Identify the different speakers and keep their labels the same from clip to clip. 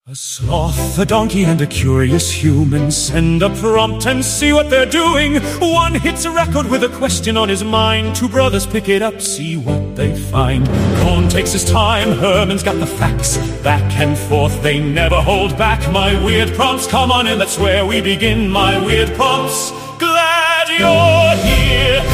Speaker 1: A sloth, a donkey, and a curious human send a prompt and see what they're doing. One hits a record with a question on his mind. Two brothers pick it up, see what they find. Cohn takes his time, Herman's got the facts. Back and forth, they never hold back. My weird prompts, come on in, that's where we begin. My weird prompts, glad you're here.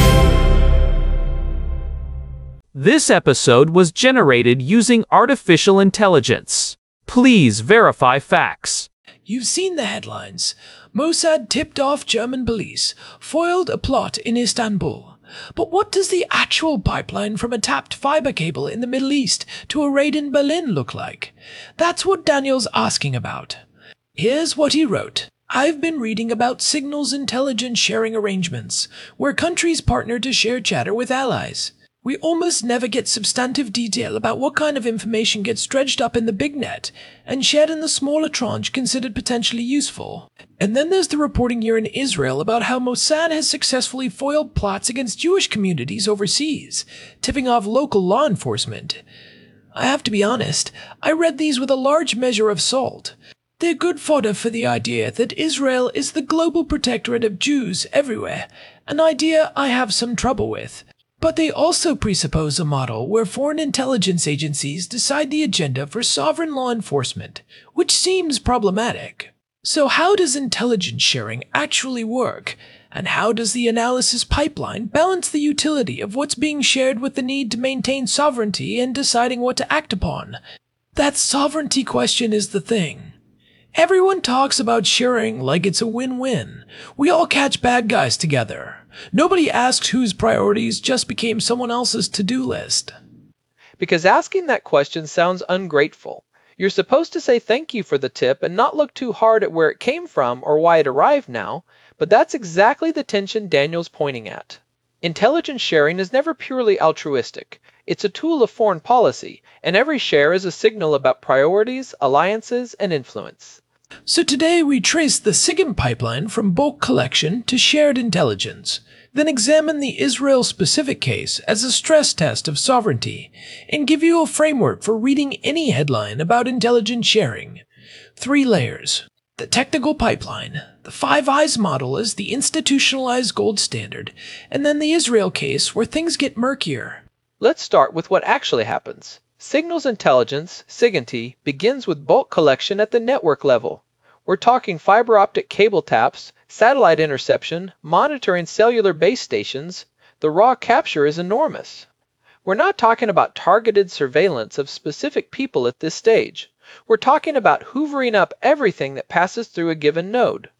Speaker 2: This episode was generated using artificial intelligence. Please verify facts.
Speaker 3: You've seen the headlines. Mossad tipped off German police, foiled a plot in Istanbul. But what does the actual pipeline from a tapped fiber cable in the Middle East to a raid in Berlin look like? That's what Daniel's asking about. Here's what he wrote. I've been reading about signals intelligence sharing arrangements, where countries partner to share chatter with allies. We almost never get substantive detail about what kind of information gets dredged up in the big net and shared in the smaller tranche considered potentially useful. And then there's the reporting here in Israel about how Mossad has successfully foiled plots against Jewish communities overseas, tipping off local law enforcement. I have to be honest, I read these with a large measure of salt. They're good fodder for the idea that Israel is the global protectorate of Jews everywhere, an idea I have some trouble with. But they also presuppose a model where foreign intelligence agencies decide the agenda for sovereign law enforcement, which seems problematic. So how does intelligence sharing actually work? And how does the analysis pipeline balance the utility of what's being shared with the need to maintain sovereignty and deciding what to act upon? That sovereignty question is the thing. Everyone talks about sharing like it's a win-win. We all catch bad guys together. Nobody asks whose priorities just became someone else's to-do list.
Speaker 4: Because asking that question sounds ungrateful. You're supposed to say thank you for the tip and not look too hard at where it came from or why it arrived now, but that's exactly the tension Daniel's pointing at. Intelligence sharing is never purely altruistic. It's a tool of foreign policy, and every share is a signal about priorities, alliances, and influence.
Speaker 3: So today we trace the SIGINT pipeline from bulk collection to shared intelligence, then examine the Israel-specific case as a stress test of sovereignty, and give you a framework for reading any headline about intelligence sharing. 3 layers. The technical pipeline, the Five Eyes model as the institutionalized gold standard, and then the Israel case where things get murkier.
Speaker 4: Let's start with what actually happens. Signals intelligence, SIGINT, begins with bulk collection at the network level. We're talking fiber optic cable taps, satellite interception, monitoring cellular base stations. The raw capture is enormous. We're not talking about targeted surveillance of specific people at this stage. We're talking about hoovering up everything that passes through a given node.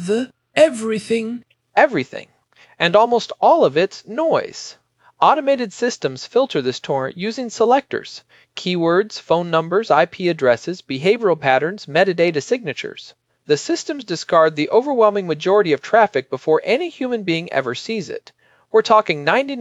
Speaker 3: Everything.
Speaker 4: Everything. And almost all of it's noise. Automated systems filter this torrent using selectors, keywords, phone numbers, IP addresses, behavioral patterns, metadata signatures. The systems discard the overwhelming majority of traffic before any human being ever sees it. We're talking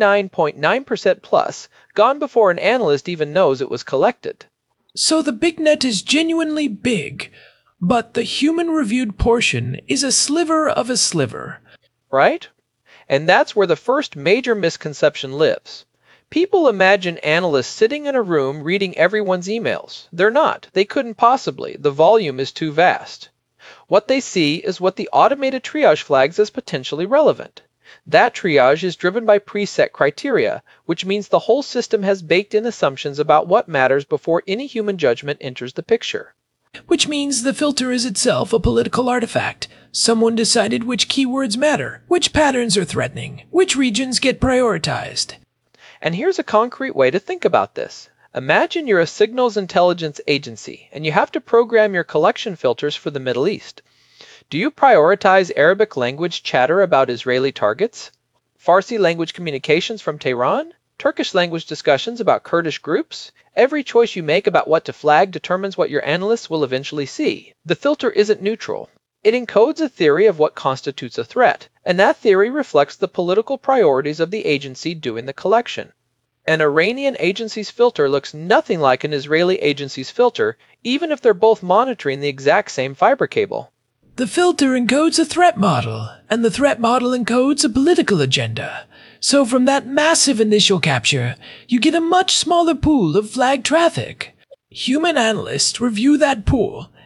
Speaker 4: 99.9% plus, gone before an analyst even knows it was collected.
Speaker 3: So the big net is genuinely big, but the human-reviewed portion is a sliver of a sliver.
Speaker 4: Right? And that's where the first major misconception lives. People imagine analysts sitting in a room reading everyone's emails. They're not. They couldn't possibly. The volume is too vast. What they see is what the automated triage flags as potentially relevant. That triage is driven by preset criteria, which means the whole system has baked-in assumptions about what matters before any human judgment enters the picture.
Speaker 3: Which means the filter is itself a political artifact. Someone decided which keywords matter, which patterns are threatening, which regions get prioritized.
Speaker 4: And here's a concrete way to think about this. Imagine you're a signals intelligence agency, and you have to program your collection filters for the Middle East. Do you prioritize Arabic language chatter about Israeli targets? Farsi language communications from Tehran? Turkish language discussions about Kurdish groups? Every choice you make about what to flag determines what your analysts will eventually see. The filter isn't neutral. It encodes a theory of what constitutes a threat, and that theory reflects the political priorities of the agency doing the collection. An Iranian agency's filter looks nothing like an Israeli agency's filter, even if they're both monitoring the exact same fiber cable.
Speaker 3: The filter encodes a threat model, and the threat model encodes a political agenda. So from that massive initial capture, you get a much smaller pool of flagged traffic. Human analysts review that pool,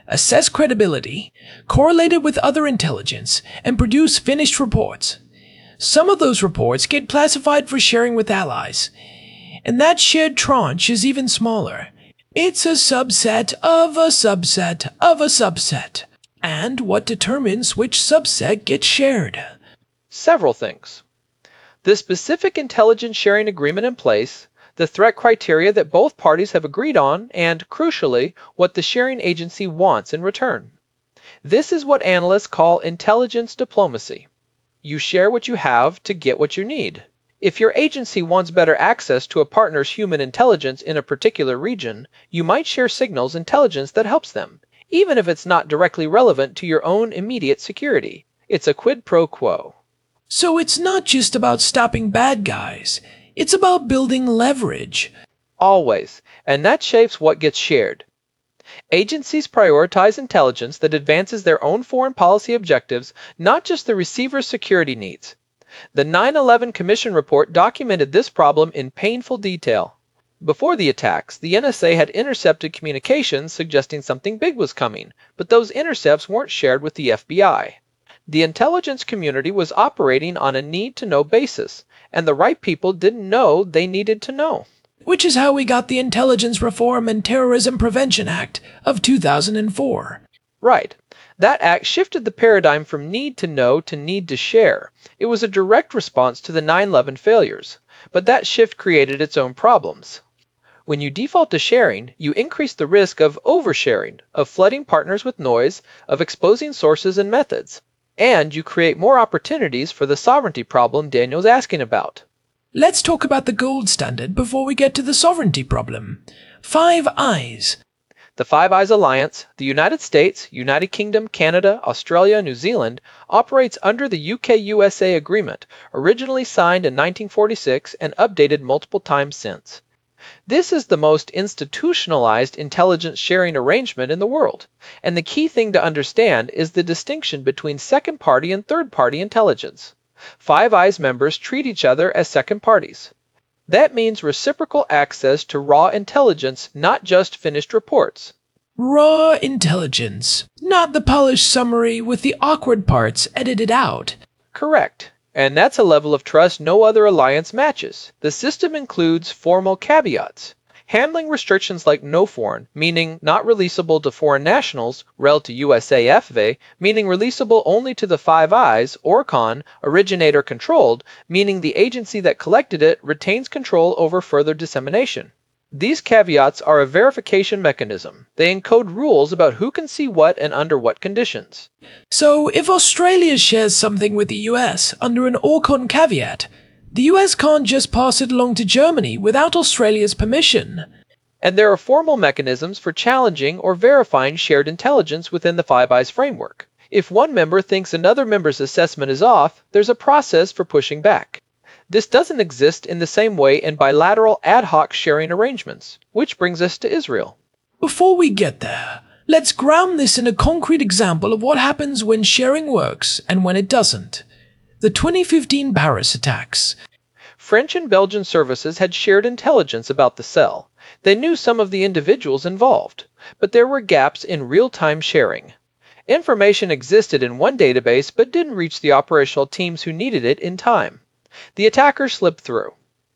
Speaker 3: assess credibility, correlate it with other intelligence, and produce finished reports. Some of those reports get classified for sharing with allies, and that shared tranche is even smaller. It's a subset of a subset of a subset. And what determines which subset gets shared?
Speaker 4: Several things. The specific intelligence sharing agreement in place, the threat criteria that both parties have agreed on, and, crucially, what the sharing agency wants in return. This is what analysts call intelligence diplomacy. You share what you have to get what you need. If your agency wants better access to a partner's human intelligence in a particular region, you might share signals intelligence that helps them, even if it's not directly relevant to your own immediate security. It's a quid pro quo.
Speaker 3: So it's not just about stopping bad guys. It's about building leverage.
Speaker 4: Always. And that shapes what gets shared. Agencies prioritize intelligence that advances their own foreign policy objectives, not just the receiver's security needs. The 9/11 Commission report documented this problem in painful detail. Before the attacks, the NSA had intercepted communications suggesting something big was coming, but those intercepts weren't shared with the FBI. The intelligence community was operating on a need-to-know basis, and the right people didn't know they needed to know.
Speaker 3: Which is how we got the Intelligence Reform and Terrorism Prevention Act of 2004.
Speaker 4: Right. That act shifted the paradigm from need to know to need to share. It was a direct response to the 9/11 failures, but that shift created its own problems. When you default to sharing, you increase the risk of oversharing, of flooding partners with noise, of exposing sources and methods. And you create more opportunities for the sovereignty problem Daniel's asking about.
Speaker 3: Let's talk about the gold standard before we get to the sovereignty problem. 5 Eyes.
Speaker 4: The Five Eyes Alliance, the United States, United Kingdom, Canada, Australia, and New Zealand, operates under the UK-USA agreement, originally signed in 1946 and updated multiple times since. This is the most institutionalized intelligence sharing arrangement in the world, and the key thing to understand is the distinction between second-party and third-party intelligence. Five Eyes members treat each other as second parties. That means reciprocal access to raw intelligence, not just finished reports.
Speaker 3: Raw intelligence, not the polished summary with the awkward parts edited out.
Speaker 4: Correct. And that's a level of trust no other alliance matches. The system includes formal caveats. Handling restrictions like no foreign, meaning not releasable to foreign nationals, rel to USAFV, meaning releasable only to the Five Eyes, ORCON, originator controlled, meaning the agency that collected it retains control over further dissemination. These caveats are a verification mechanism. They encode rules about who can see what and under what conditions.
Speaker 3: So if Australia shares something with the US under an ORCON caveat, the US can't just pass it along to Germany without Australia's permission.
Speaker 4: And there are formal mechanisms for challenging or verifying shared intelligence within the Five Eyes framework. If one member thinks another member's assessment is off, there's a process for pushing back. This doesn't exist in the same way in bilateral ad hoc sharing arrangements, which brings us to Israel.
Speaker 3: Before we get there, let's ground this in a concrete example of what happens when sharing works and when it doesn't. The 2015 Paris attacks.
Speaker 4: French and Belgian services had shared intelligence about the cell. They knew some of the individuals involved, but there were gaps in real-time sharing. Information existed in one database but didn't reach the operational teams who needed it in time. The attackers slipped through.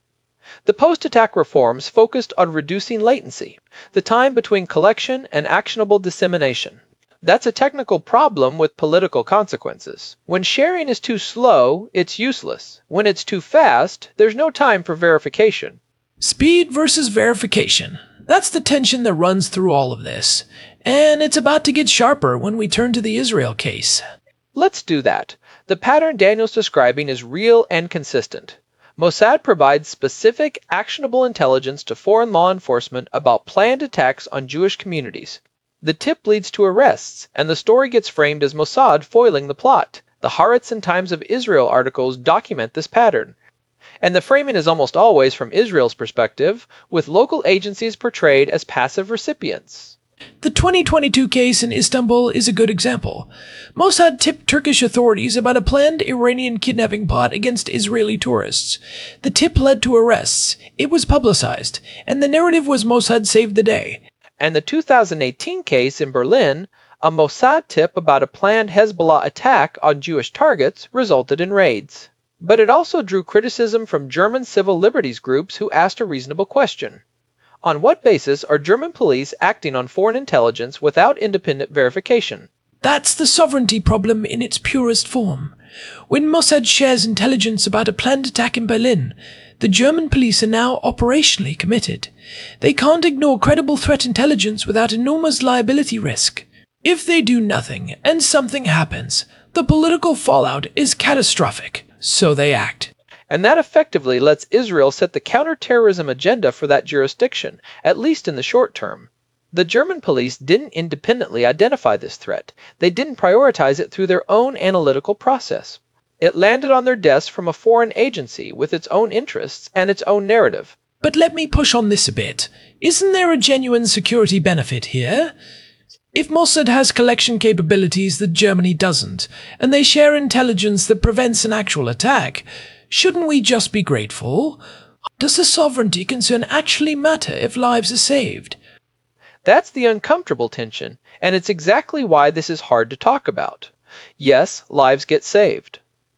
Speaker 4: The post-attack reforms focused on reducing latency, the time between collection and actionable dissemination. That's a technical problem with political consequences. When sharing is too slow, it's useless. When it's too fast, there's no time for verification.
Speaker 3: Speed versus verification. That's the tension that runs through all of this. And it's about to get sharper when we turn to the Israel case.
Speaker 4: Let's do that. The pattern Daniel's describing is real and consistent. Mossad provides specific, actionable intelligence to foreign law enforcement about planned attacks on Jewish communities. The tip leads to arrests, and the story gets framed as Mossad foiling the plot. The Haaretz and Times of Israel articles document this pattern. And the framing is almost always from Israel's perspective, with local agencies portrayed as passive recipients.
Speaker 3: The 2022 case in Istanbul is a good example. Mossad tipped Turkish authorities about a planned Iranian kidnapping plot against Israeli tourists. The tip led to arrests, it was publicized, and the narrative was Mossad saved the day.
Speaker 4: And the 2018 case in Berlin, a Mossad tip about a planned Hezbollah attack on Jewish targets, resulted in raids. But it also drew criticism from German civil liberties groups who asked a reasonable question. On what basis are German police acting on foreign intelligence without independent verification?
Speaker 3: That's the sovereignty problem in its purest form. When Mossad shares intelligence about a planned attack in Berlin, the German police are now operationally committed. They can't ignore credible threat intelligence without enormous liability risk. If they do nothing and something happens, the political fallout is catastrophic, so they act.
Speaker 4: And that effectively lets Israel set the counterterrorism agenda for that jurisdiction, at least in the short term. The German police didn't independently identify this threat. They didn't prioritize it through their own analytical process. It landed on their desks from a foreign agency with its own interests and its own narrative.
Speaker 3: But let me push on this a bit. Isn't there a genuine security benefit here? If Mossad has collection capabilities that Germany doesn't, and they share intelligence that prevents an actual attack, shouldn't we just be grateful? Does the sovereignty concern actually matter if lives are saved?
Speaker 4: That's the uncomfortable tension, and it's exactly why this is hard to talk about. Yes, lives get saved.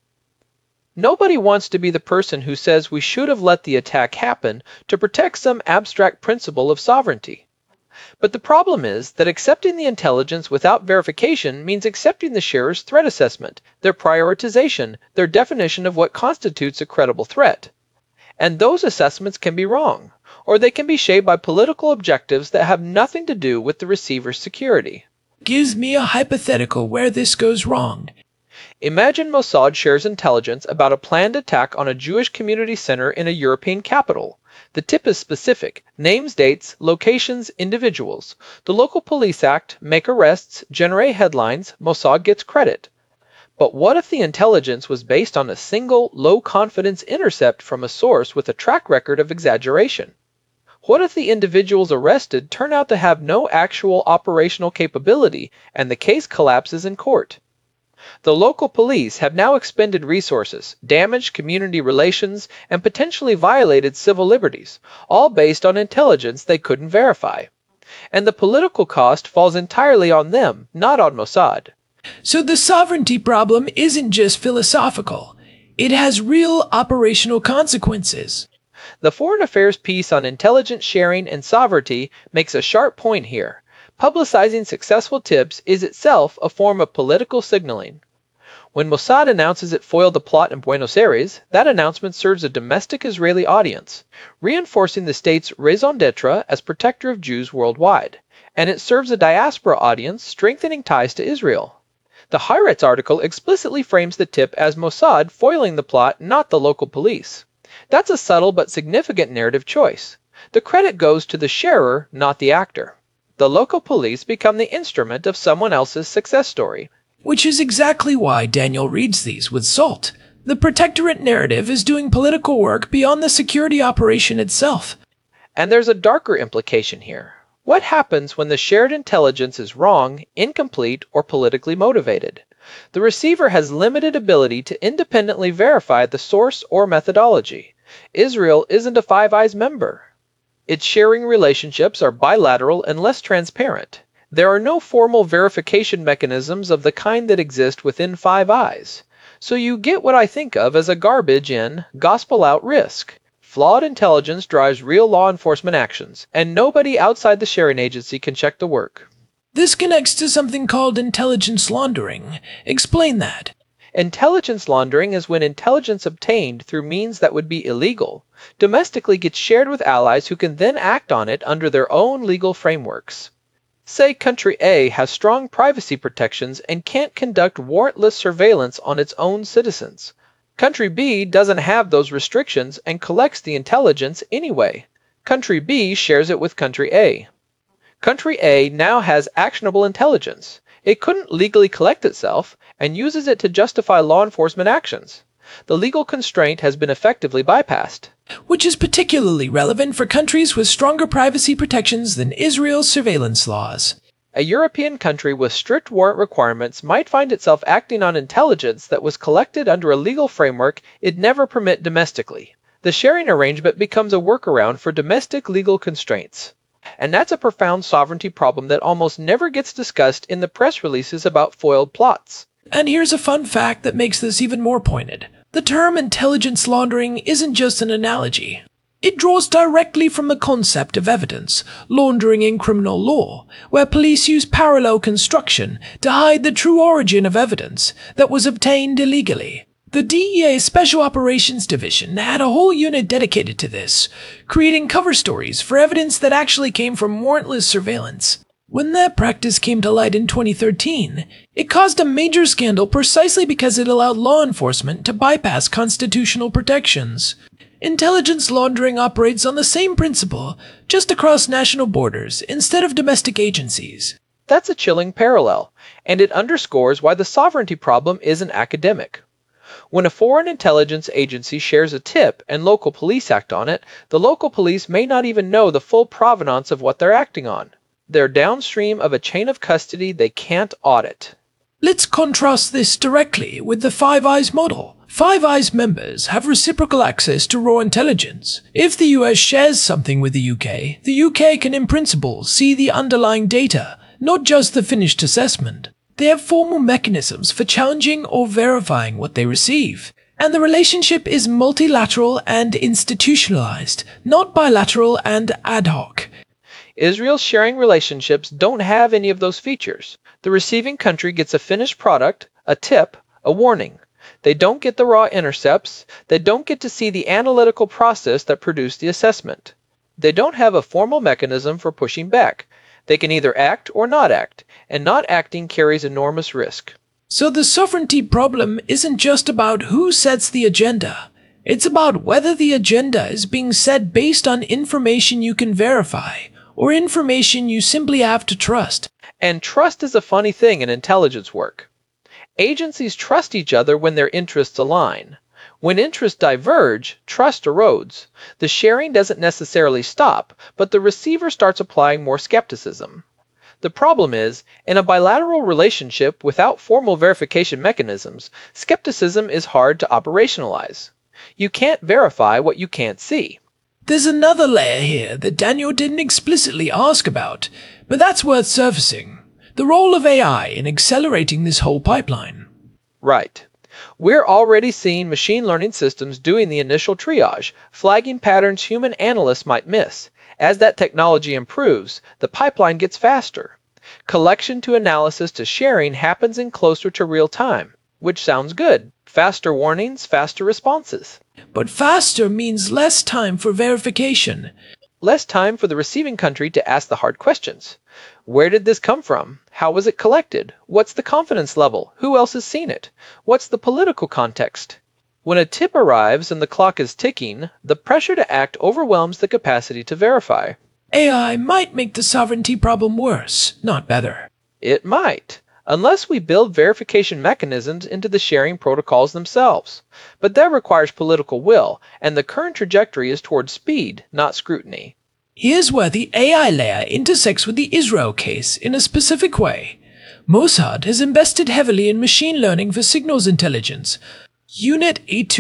Speaker 4: Nobody wants to be the person who says we should have let the attack happen to protect some abstract principle of sovereignty. But the problem is that accepting the intelligence without verification means accepting the sharer's threat assessment, their prioritization, their definition of what constitutes a credible threat. And those assessments can be wrong, or they can be shaped by political objectives that have nothing to do with the receiver's security.
Speaker 3: Gives me a hypothetical where this goes wrong.
Speaker 4: Imagine Mossad shares intelligence about a planned attack on a Jewish community center in a European capital. The tip is specific: names, dates, locations, individuals. The local police act, make arrests, generate headlines, Mossad gets credit. But what if the intelligence was based on a single, low-confidence intercept from a source with a track record of exaggeration? What if the individuals arrested turn out to have no actual operational capability and the case collapses in court? The local police have now expended resources, damaged community relations, and potentially violated civil liberties, all based on intelligence they couldn't verify. And the political cost falls entirely on them, not on Mossad.
Speaker 3: So the sovereignty problem isn't just philosophical. It has real operational consequences.
Speaker 4: The Foreign Affairs piece on intelligence sharing and sovereignty makes a sharp point here. Publicizing successful tips is itself a form of political signaling. When Mossad announces it foiled the plot in Buenos Aires, that announcement serves a domestic Israeli audience, reinforcing the state's raison d'etre as protector of Jews worldwide. And it serves a diaspora audience, strengthening ties to Israel. The Haaretz article explicitly frames the tip as Mossad foiling the plot, not the local police. That's a subtle but significant narrative choice. The credit goes to the sharer, not the actor. The local police become the instrument of someone else's success story.
Speaker 3: Which is exactly why Daniel reads these with salt. The protectorate narrative is doing political work beyond the security operation itself.
Speaker 4: And there's a darker implication here. What happens when the shared intelligence is wrong, incomplete, or politically motivated? The receiver has limited ability to independently verify the source or methodology. Israel isn't a Five Eyes member. Its sharing relationships are bilateral and less transparent. There are no formal verification mechanisms of the kind that exist within Five Eyes. So you get what I think of as a garbage in, gospel out risk. Flawed intelligence drives real law enforcement actions, and nobody outside the sharing agency can check the work.
Speaker 3: This connects to something called intelligence laundering. Explain that.
Speaker 4: Intelligence laundering is when intelligence obtained through means that would be illegal domestically gets shared with allies who can then act on it under their own legal frameworks. Say country A has strong privacy protections and can't conduct warrantless surveillance on its own citizens. Country B doesn't have those restrictions and collects the intelligence anyway. Country B shares it with Country A. Country A now has actionable intelligence. It couldn't legally collect itself and uses it to justify law enforcement actions. The legal constraint has been effectively bypassed.
Speaker 3: Which is particularly relevant for countries with stronger privacy protections than Israel's surveillance laws.
Speaker 4: A European country with strict warrant requirements might find itself acting on intelligence that was collected under a legal framework it'd never permit domestically. The sharing arrangement becomes a workaround for domestic legal constraints. And that's a profound sovereignty problem that almost never gets discussed in the press releases about foiled plots.
Speaker 3: And here's a fun fact that makes this even more pointed. The term intelligence laundering isn't just an analogy. It draws directly from the concept of evidence laundering in criminal law, where police use parallel construction to hide the true origin of evidence that was obtained illegally. The DEA Special Operations Division had a whole unit dedicated to this, creating cover stories for evidence that actually came from warrantless surveillance. When that practice came to light in 2013, it caused a major scandal precisely because it allowed law enforcement to bypass constitutional protections. Intelligence laundering operates on the same principle, just across national borders instead of domestic agencies.
Speaker 4: That's a chilling parallel, and it underscores why the sovereignty problem isn't academic. When a foreign intelligence agency shares a tip and local police act on it, the local police may not even know the full provenance of what they're acting on. They're downstream of a chain of custody they can't audit.
Speaker 3: Let's contrast this directly with the Five Eyes model. Five Eyes members have reciprocal access to raw intelligence. If the US shares something with the UK can in principle see the underlying data, not just the finished assessment. They have formal mechanisms for challenging or verifying what they receive. And the relationship is multilateral and institutionalized, not bilateral and ad hoc.
Speaker 4: Israel's sharing relationships don't have any of those features. The receiving country gets a finished product, a tip, a warning. They don't get the raw intercepts. They don't get to see the analytical process that produced the assessment. They don't have a formal mechanism for pushing back. They can either act or not act, and not acting carries enormous risk.
Speaker 3: So the sovereignty problem isn't just about who sets the agenda. It's about whether the agenda is being set based on information you can verify, or information you simply have to trust.
Speaker 4: And trust is a funny thing in intelligence work. Agencies trust each other when their interests align. When interests diverge, trust erodes. The sharing doesn't necessarily stop, but the receiver starts applying more skepticism. The problem is, in a bilateral relationship without formal verification mechanisms, skepticism is hard to operationalize. You can't verify what you can't see.
Speaker 3: There's another layer here that Daniel didn't explicitly ask about, but that's worth surfacing. The role of AI in accelerating this whole pipeline.
Speaker 4: Right. We're already seeing machine learning systems doing the initial triage, flagging patterns human analysts might miss. As that technology improves, the pipeline gets faster. Collection to analysis to sharing happens in closer to real time, which sounds good. Faster warnings, faster responses.
Speaker 3: But faster means less time for verification.
Speaker 4: Less time for the receiving country to ask the hard questions. Where did this come from? How was it collected? What's the confidence level? Who else has seen it? What's the political context? When a tip arrives and the clock is ticking, the pressure to act overwhelms the capacity to verify.
Speaker 3: AI might make the sovereignty problem worse, not better.
Speaker 4: It might, unless we build verification mechanisms into the sharing protocols themselves. But that requires political will, and the current trajectory is towards speed, not scrutiny.
Speaker 3: Here's where the AI layer intersects with the Israel case in a specific way. Mossad has invested heavily in machine learning for signals intelligence. Unit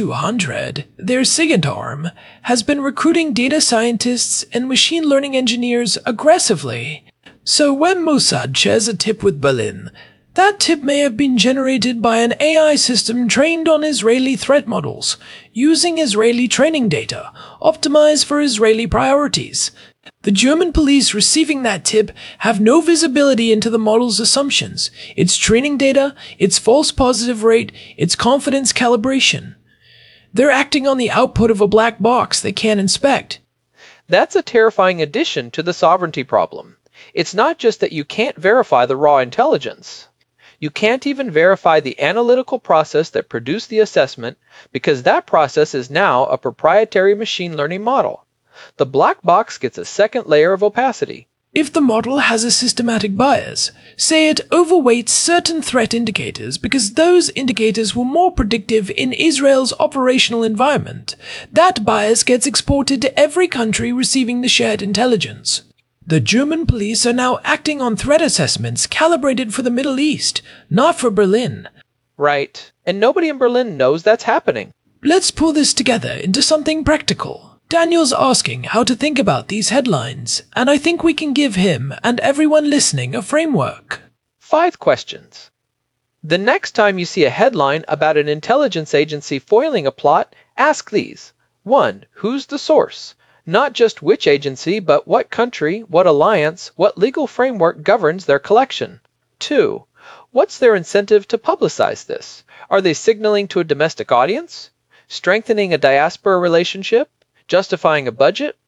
Speaker 3: 8200, their SIGINT arm, has been recruiting data scientists and machine learning engineers aggressively. So when Mossad shares a tip with Berlin, that tip may have been generated by an AI system trained on Israeli threat models, using Israeli training data, optimized for Israeli priorities. The German police receiving that tip have no visibility into the model's assumptions, its training data, its false positive rate, its confidence calibration. They're acting on the output of a black box they can't inspect.
Speaker 4: That's a terrifying addition to the sovereignty problem. It's not just that you can't verify the raw intelligence. You can't even verify the analytical process that produced the assessment because that process is now a proprietary machine learning model. The black box gets a second layer of opacity.
Speaker 3: If the model has a systematic bias, say it overweights certain threat indicators because those indicators were more predictive in Israel's operational environment, that bias gets exported to every country receiving the shared intelligence. The German police are now acting on threat assessments calibrated for the Middle East, not for Berlin.
Speaker 4: Right, and nobody in Berlin knows that's happening.
Speaker 3: Let's pull this together into something practical. Daniel's asking how to think about these headlines, and I think we can give him and everyone listening a framework.
Speaker 4: 5 questions. The next time you see a headline about an intelligence agency foiling a plot, ask these. 1. Who's the source? Not just which agency, but what country, what alliance, what legal framework governs their collection. 2. What's their incentive to publicize this? Are they signaling to a domestic audience? Strengthening a diaspora relationship? Justifying a budget?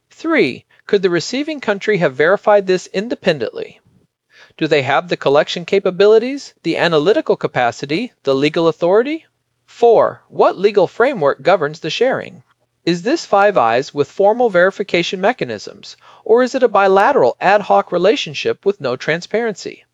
Speaker 4: 3. Could the receiving country have verified this independently? Do they have the collection capabilities, the analytical capacity, the legal authority? 4. What legal framework governs the sharing? Is this Five Eyes with formal verification mechanisms, or is it a bilateral ad hoc relationship with no transparency?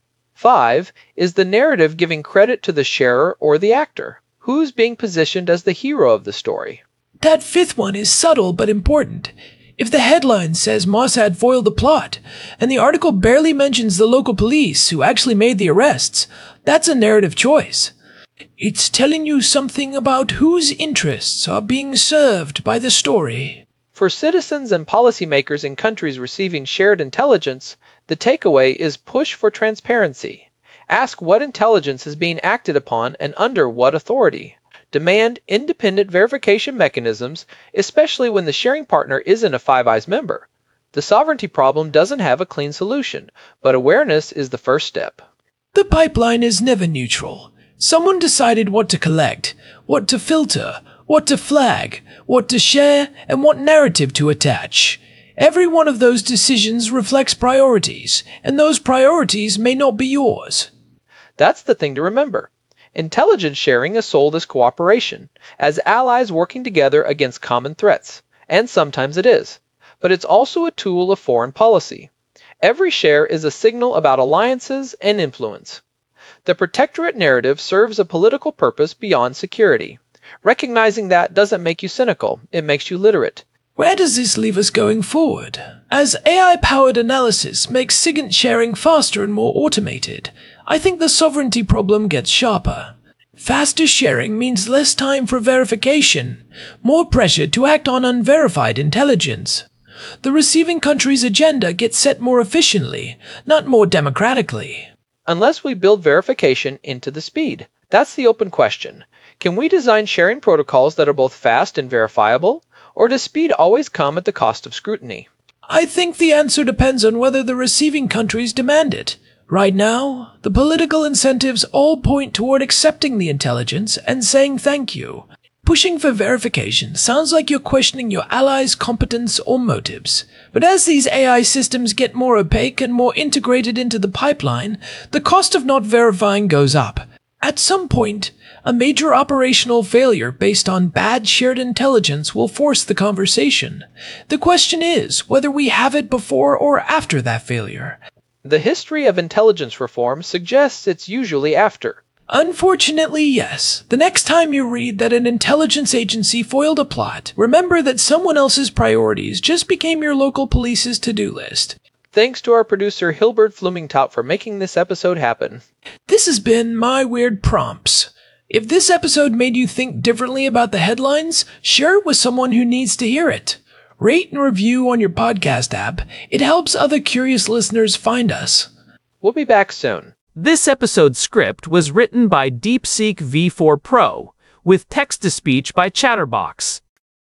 Speaker 4: 5. Is the narrative giving credit to the sharer or the actor? Who's being positioned as the hero of the story?
Speaker 3: That 5th one is subtle but important. If the headline says Mossad foiled the plot, and the article barely mentions the local police who actually made the arrests, that's a narrative choice. It's telling you something about whose interests are being served by the story.
Speaker 4: For citizens and policymakers in countries receiving shared intelligence, the takeaway is push for transparency. Ask what intelligence is being acted upon and under what authority. Demand independent verification mechanisms, especially when the sharing partner isn't a Five Eyes member. The sovereignty problem doesn't have a clean solution, but awareness is the first step.
Speaker 3: The pipeline is never neutral. Someone decided what to collect, what to filter, what to flag, what to share, and what narrative to attach. Every one of those decisions reflects priorities, and those priorities may not be yours.
Speaker 4: That's the thing to remember. Intelligence sharing is sold as cooperation, as allies working together against common threats, and sometimes it is. But it's also a tool of foreign policy. Every share is a signal about alliances and influence. The protectorate narrative serves a political purpose beyond security. Recognizing that doesn't make you cynical, it makes you literate.
Speaker 3: Where does this leave us going forward? As AI-powered analysis makes SIGINT sharing faster and more automated, I think the sovereignty problem gets sharper. Faster sharing means less time for verification, more pressure to act on unverified intelligence. The receiving country's agenda gets set more efficiently, not more democratically.
Speaker 4: Unless we build verification into the speed. That's the open question. Can we design sharing protocols that are both fast and verifiable? Or does speed always come at the cost of scrutiny?
Speaker 3: I think the answer depends on whether the receiving countries demand it. Right now, the political incentives all point toward accepting the intelligence and saying thank you. Pushing for verification sounds like you're questioning your allies' competence or motives. But as these AI systems get more opaque and more integrated into the pipeline, the cost of not verifying goes up. At some point, a major operational failure based on bad shared intelligence will force the conversation. The question is whether we have it before or after that failure.
Speaker 4: The history of intelligence reform suggests it's usually after.
Speaker 3: Unfortunately, yes. The next time you read that an intelligence agency foiled a plot, remember that someone else's priorities just became your local police's to-do list.
Speaker 4: Thanks to our producer Hilbert Flumingtaut for making this episode happen.
Speaker 3: This has been My Weird Prompts. If this episode made you think differently about the headlines, share it with someone who needs to hear it. Rate and review on your podcast app. It helps other curious listeners find us.
Speaker 4: We'll be back soon.
Speaker 2: This episode's script was written by DeepSeek V4 Pro, with text-to-speech by Chatterbox.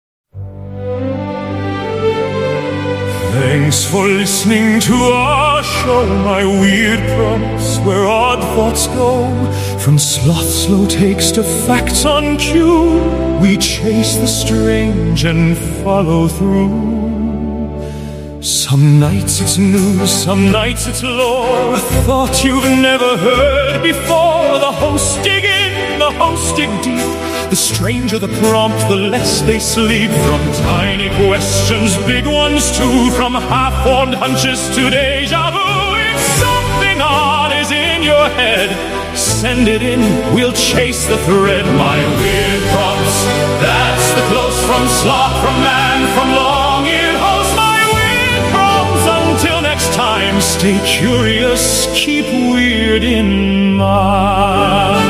Speaker 1: Thanks for listening to our show, My Weird Prompts, where odd thoughts go. From sloth slow takes to facts on cue, we chase the strange and follow through. Some nights it's news, some nights it's lore, a thought you've never heard before. The hosts dig in, the hosts dig deep. The stranger the prompt, the less they sleep. From tiny questions, big ones too, from half-formed hunches to deja vu. If something odd is in your head, send it in, we'll chase the thread. My Weird Prompts, that's the close from sloth, from man, from long-eared host. My Weird Prompts, until next time, stay curious, keep weird in mind.